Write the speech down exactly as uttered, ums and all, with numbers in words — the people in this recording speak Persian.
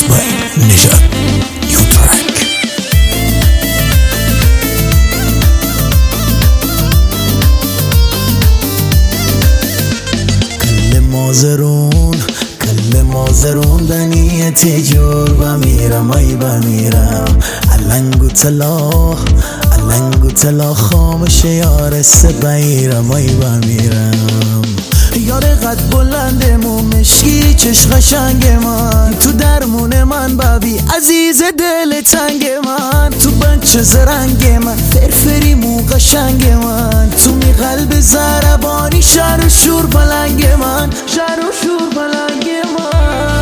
by Nijat. New track. کل مازرون کل مازرون بنی تجور بمیرم ای بمیرم علنگو تلا علنگو تلا خاموش یارسته بیرم ای بمیرم یار قد بلنده مو مشکی چش قشنگ من تو درمون من ببی عزیز دل تنگ من تو بچه زرنگ من فرفری مو قشنگ من تو می قلب زربانی شر و شور پلنگ من شر و شور پلنگ من